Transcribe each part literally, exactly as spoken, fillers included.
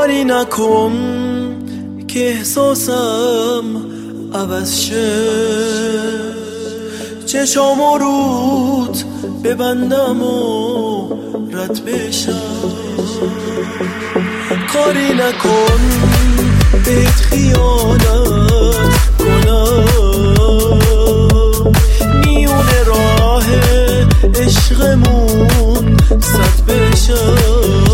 کاری نکن که احساسم عوض شه، چشامو رود ببندم و رد بشم. کاری نکن بهت خیانت کنم، میون راه عشقمون صد بشم.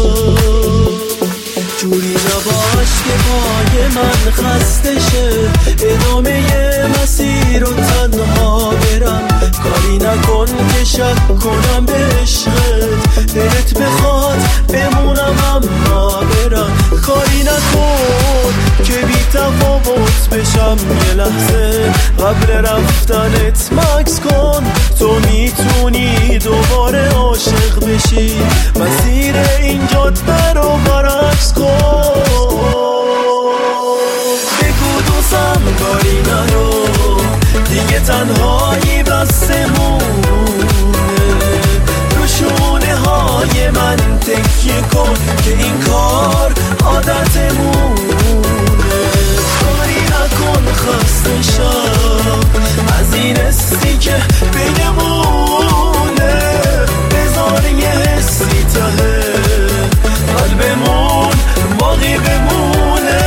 جوری نباش که پای من خسته شه، ادامه مسیر رو تنها برم. کاری نکن که شک کنم به عشقت، دلت بخواد بمونم اما برم. کاری نکن که بی تفاوت بشم یه لحظه، قبل رفتنت مکس کن. تو میتونی دوباره عاشق بشی، مسیر این جاده رو برعکس کن. بگو دوستم کاری نرو، دیگه تنهایی بسمونه. رو شونه های من تکیه کن که این کار عادتمونه. کاری نکن خسته شم از این حسی که بینمونه، بذار یه حسی ته قلبمون باقی بمونه.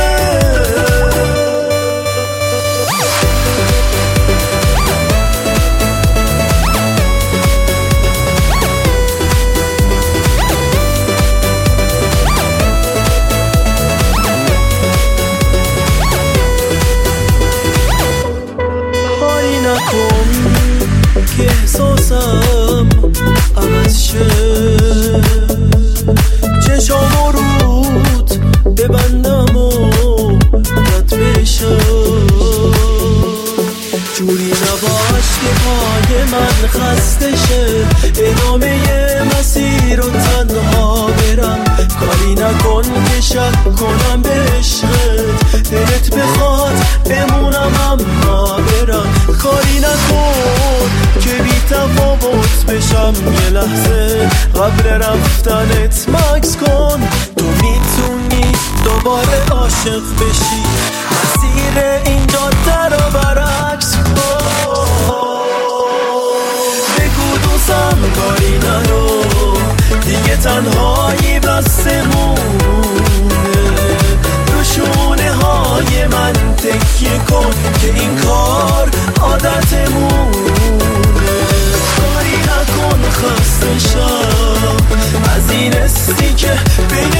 نکن که احساسم عوض شه، چشامو رود ببندم و رد بشم. جوری نباش که پای من خسته شه، ادامه مسیر رو تنها برم. کاری نکن که شک کنم به عشقت، دلت بخواد بمونم اما برم. کاری نکن که بی تفاوت بشم یه لحظه، قبل رفتنت مکس کن. تو میتونی دوباره عاشق بشی، مسیر این جاده رو برعکس کن. بگو دوستم کاری نرو، دیگه تنهایی بسمونه. رو شونه های من تکیه کن که این کار عادتمونه. کاری نکن خسته شم از این حسی که بین